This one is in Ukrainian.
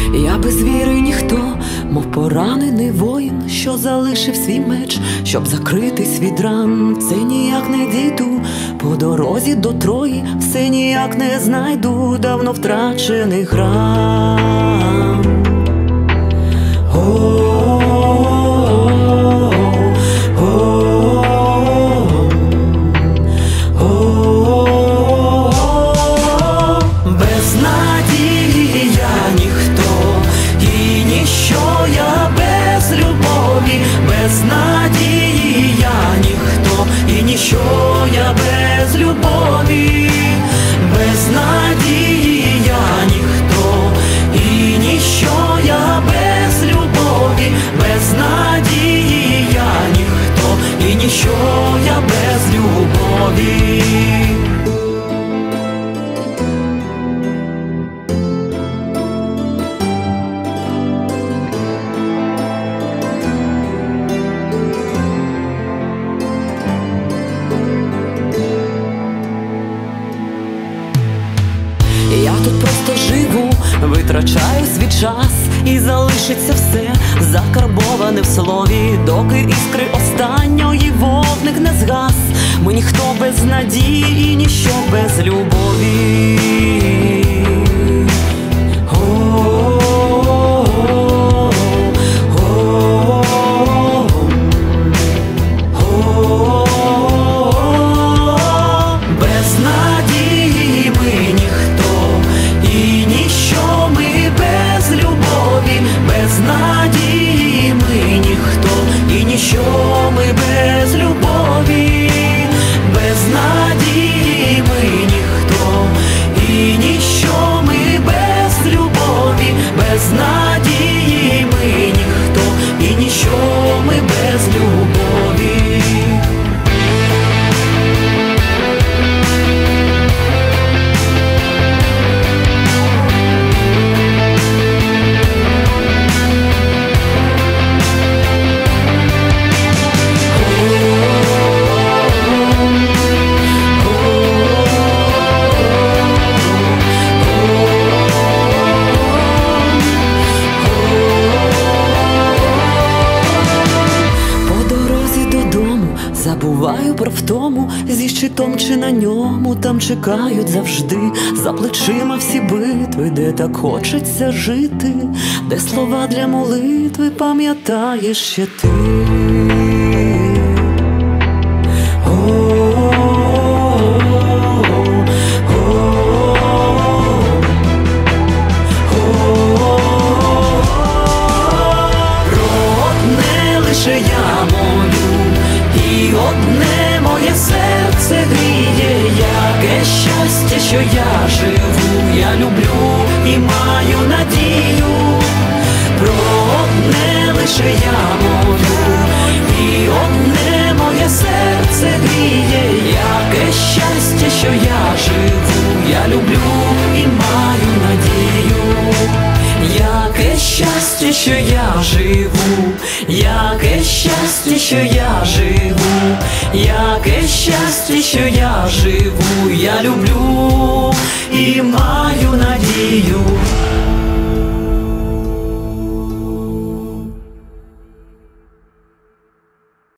Я без віри ніхто, мов поранений воїн, що залишив свій меч, щоб закритись від ран. Це ніяк не дійду, по дорозі до Трої все ніяк не знайду давно втрачений храм. Без надії я ніхто, і ніщо я без любові. Без надії я ніхто, і ніщо я без любові. Без надії я ніхто, і ніщо я без любові. Без надії я ніхто, і ніщо я без любові. Я тут просто живу, витрачаю свій час, і залишиться все закарбоване в слові, доки іскри останньої вогник не згас. Ми ніхто без надії, і ніщо без любові. Без надії ми ніхто, і ніщо ми без любові. Без надії ми ніхто, і ніщо ми без любові. Без надії ми ніхто, і ніщо ми без любові. Без надії ми ніхто, і ніщо ми без любові. Забуваю про втому, зі щитом чи на ньому, там чекають завжди. За плечима всі битви, де так хочеться жити, де слова для молитви пам'ятаєш ще ти. Про одне лише я молю, і одне моє серце гріє, яке щастя, що я живу, я люблю і маю надію. Про одне лише я молю, і одне моє серце гріє, яке щастя, що я живу, я люблю і маю надію. Яке щастя, що я живу, яке щастя, що я живу, яке щастя, що я живу, я люблю і маю надію.